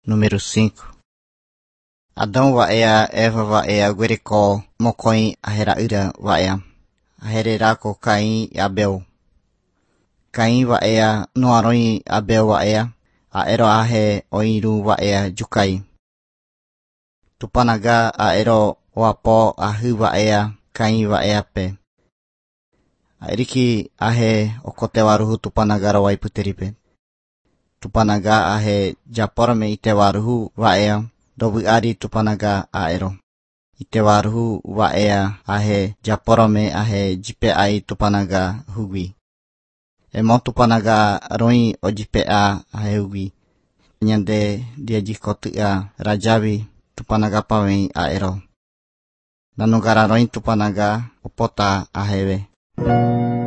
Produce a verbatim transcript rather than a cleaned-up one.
número cinco. Adão va'ea, Eva va'ea, guericó, mocõe, aheraira va'ea, ahereraco Caim e Abel. Caim va'ea, noarõe Abel va'ea, aero ahe oiru va'ea jukai. Tupanaga aero oapó ahu va'ea, Caim va'ea pe. Airiki ahe okotewaruhu tupanagara waiputeripe. Tupanaga ahe japorame itewaruhu va'ea, dobuari tupanaga aero. Itewaruhu va'ea ahe japorame ahe jipe'ai tupanaga hugui. Emo tupanaga roi o jipe'a ahe hugui. Nyande dia jikotu'a rajavi tupanaga pawei aero. Nanugara roi tupanaga opota ahewe.